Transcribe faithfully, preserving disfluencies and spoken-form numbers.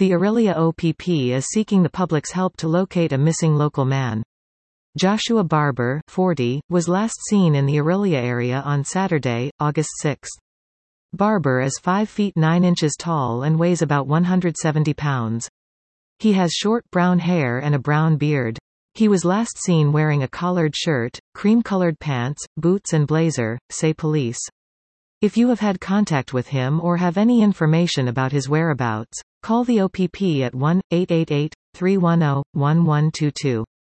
The Orillia O P P is seeking the public's help to locate a missing local man. Joshua Barber, forty, was last seen in the Orillia area on Saturday, August sixth. Barber is five feet nine inches tall and weighs about one hundred seventy pounds. He has short brown hair and a brown beard. He was last seen wearing a collared shirt, cream-colored pants, boots and blazer, say police. If you have had contact with him or have any information about his whereabouts, call the O P P at one eight eight eight, three one zero, one one two two.